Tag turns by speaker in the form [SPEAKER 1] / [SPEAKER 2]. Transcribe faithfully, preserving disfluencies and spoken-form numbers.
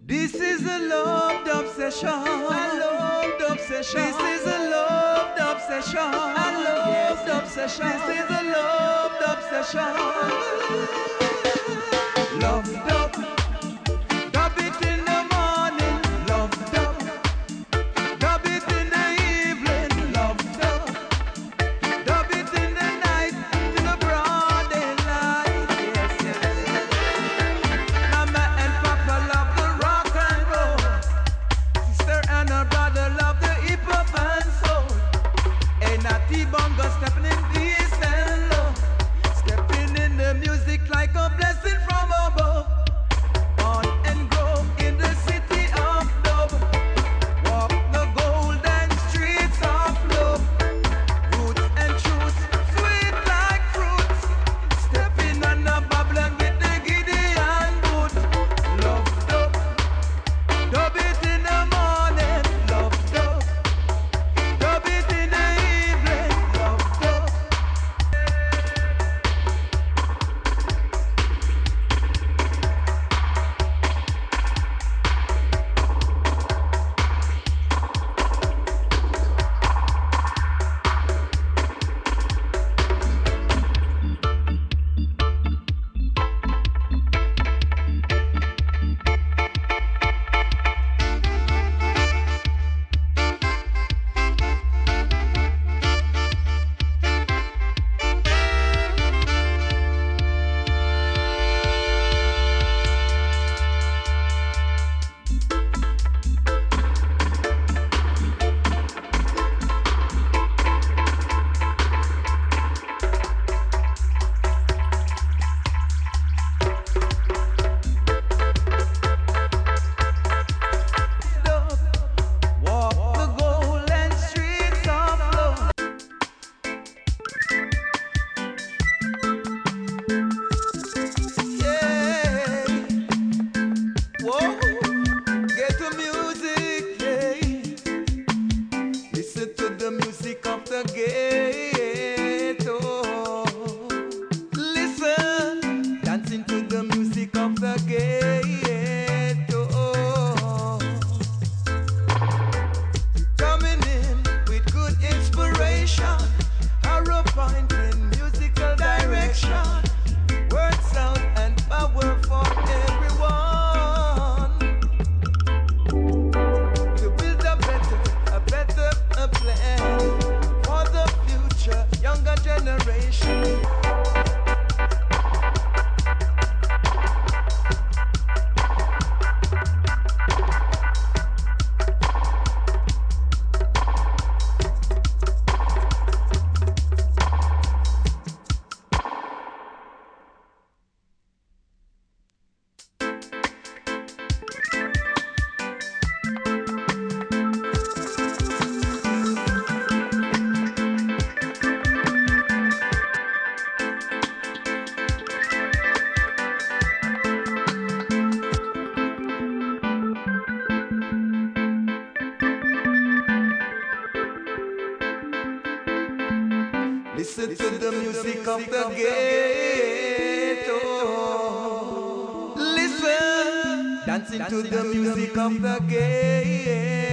[SPEAKER 1] This is a loved obsession. A loved obsession. This is a loved obsession. A loved obsession. This is a loved obsession. Loved up. Dub it in the morning. Loved up. Dub it in the evening. Loved up. Dub it in the night. To the broad daylight. Yes, yes. Mama and Papa love the rock and roll. Sister and her brother love the hip hop and soul. And a T-bongo stepping in peace and love. Stepping in the music like a blessing from above. Born and grow in the city of love. Walk the golden streets of love. Roots and truths, sweet like fruits. Stepping on the bubble and get the giddy and good. Love dub, dub it in the morning. Love dub, dub it in the evening. Love dub. Walk the golden streets of love. Yeah. Whoa. Get the music, yeah. Listen to the music of the ghetto. Listen, dancing to the music of the ghetto. Coming in with good inspiration, arrow pointing musical direction, word sound and power for everyone. To build a better, a better a plan for the future, younger generation. Listen to the music of the ghetto. Listen, dancing to the music of the ghetto.